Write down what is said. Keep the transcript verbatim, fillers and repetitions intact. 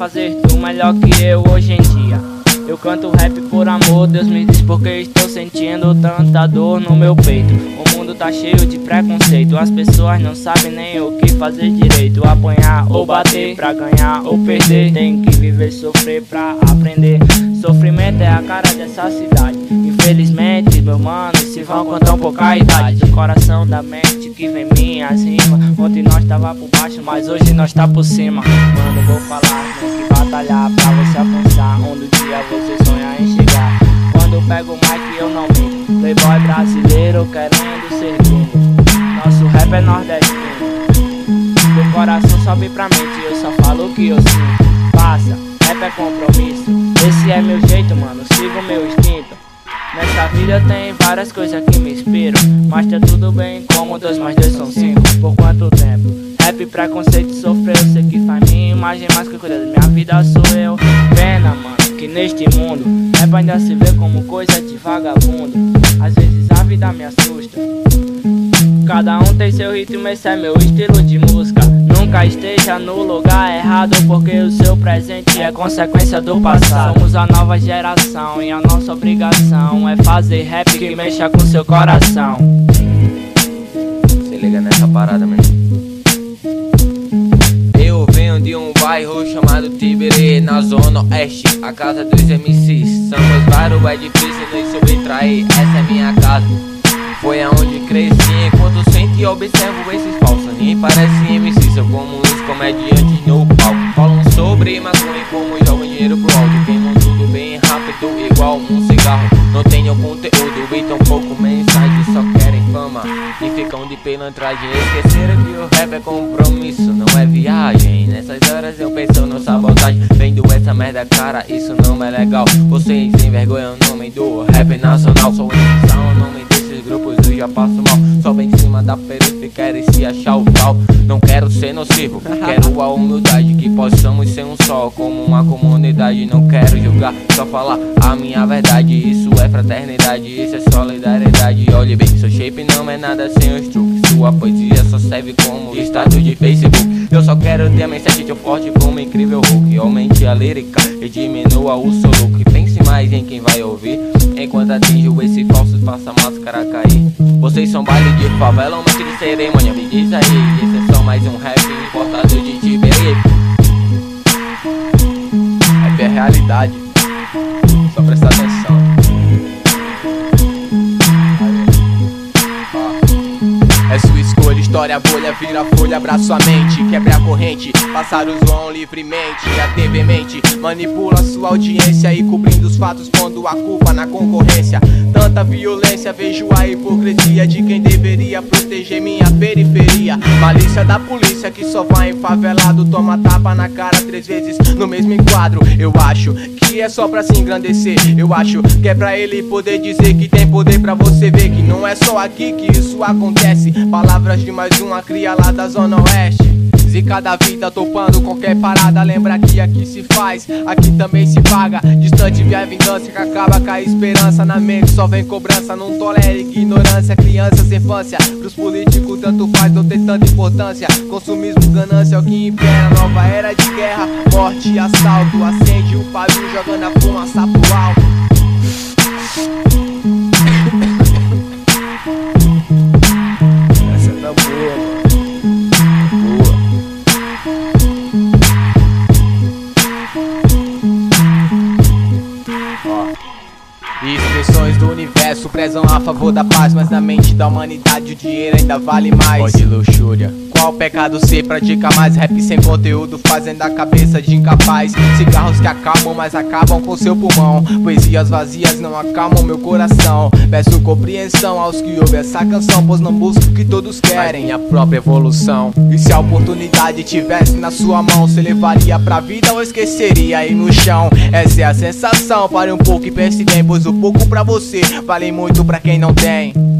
fazer tu melhor que eu hoje em dia. Eu canto rap por amor, Deus me diz porque estou sentindo tanta dor no meu peito. O mundo tá cheio de preconceito, as pessoas não sabem nem o que fazer direito. Apanhar ou bater, pra ganhar ou perder, tem que viver, sofrer pra aprender. Sofrimento é a cara dessa cidade, infelizmente meus manos se vão com tão pouca idade. Do coração da mente que vem minhas rimas. Ontem nós tava por baixo, mas hoje nós tá por cima. Mano, vou falar, tem que batalhar pra você alcançar onde o dia você sonha em chegar. Quando eu pego o mic eu não minto, playboy brasileiro querendo ser gringo. Nosso rap é nordestino, do coração sobe pra mente, eu só falo o que eu sinto. Passa, rap é compromisso, esse é meu jeito, mano, sigo meu instinto. Nessa vida tem várias coisas que me inspiram, mas tá tudo bem como dois mais dois são cinco. Por quanto tempo? Rap, preconceito, sofrer, eu sei que faz minha imagem, mas que cuida da minha vida sou eu. Pena, mano, que neste mundo rap ainda se vê como coisa de vagabundo. Às vezes a vida me assusta. Cada um tem seu ritmo, esse é meu estilo de música. Nunca esteja no lugar errado, porque o seu presente é consequência do passado. Somos a nova geração e a nossa obrigação é fazer rap que mexa com seu coração. Se liga nessa parada, mano. Eu venho de um bairro chamado Tiberê, na zona oeste, a casa dos M Cs. Somos vários, é difícil nos subtrair, essa é minha casa. Foi aonde cresci, enquanto sento e observo esses falsos. Nem parecem M Cs, são como os comediantes no palco. Falam sobre maconha e como jogam dinheiro pro alto. Queimam tudo bem rápido, igual um cigarro. Não tenham conteúdo e tão pouco mensagem, só querem fama e ficam de pilantragem. Esqueceram que o rap é compromisso, não é viagem. Nessas horas eu penso no sabotagem. Vendo essa merda, cara, isso não é legal. Vocês envergonham o nome do rap nacional. Sou intenção, o nome desses grupos eu já passo mal. Só bem em cima da periferia, querem se achar o tal. Não quero ser nocivo, quero a humildade, que possamos ser um só, como uma comunidade. Não quero julgar, só falar a minha verdade. Isso é fraternidade, isso é solidariedade. Olhe bem, seu shape não é nada sem os truques. Sua poesia só serve como status de Facebook. Eu só quero ter a mensagem tão forte como incrível Hulk. Aumente a lírica e diminua o seu look. Pense mais em quem vai ouvir, enquanto atinjo esse falso, faça a máscara cair. Vocês são baile de favela ou mestre de cerimônia? Me diz aí, esse é só mais um rap importado de Tiberê. Rap é realidade, só presta atenção. É sua escolha, história, bolha, vira folha, abraça a mente, quebra a corrente, pássaros voam livremente. A T V mente, manipula sua audiência e cobrindo os fatos, pondo a culpa na concorrência. Tanta violência, vejo a hipocrisia de quem deveria proteger minha periferia. Malícia da polícia que só vai em favelado, toma tapa na cara três vezes no mesmo enquadro. Eu acho que é só pra se engrandecer, eu acho que é pra ele poder dizer que tem poder, pra você ver que não é só aqui que isso acontece. Palavras de mais uma cria lá da zona oeste. Zica da vida, topando qualquer parada. Lembra que aqui se faz, aqui também se paga. Distante vem a vingança que acaba com a esperança. Na mente só vem cobrança, não tolera ignorância. Crianças, infância, pros políticos tanto faz, não tem tanta importância. Consumismo, ganância é o que impera. Nova era de guerra, morte e assalto. Acende o pavio jogando a fumaça pro alto. Essa tá boa, boa. Expressões do universo prezam a favor da paz, mas na mente da humanidade o dinheiro ainda vale mais. Pode luxúria. Qual pecado se pratica mais? Rap sem conteúdo fazendo a cabeça de incapaz. Cigarros que acalmam, mas acabam com seu pulmão. Poesias vazias não acalmam meu coração. Peço compreensão aos que ouvem essa canção, pois não busco o que todos querem, mas minha própria evolução. E se a oportunidade tivesse na sua mão, você levaria pra vida ou esqueceria aí no chão? Essa é a sensação, pare um pouco e pense bem, pois o pouco pra você vale muito pra quem não tem.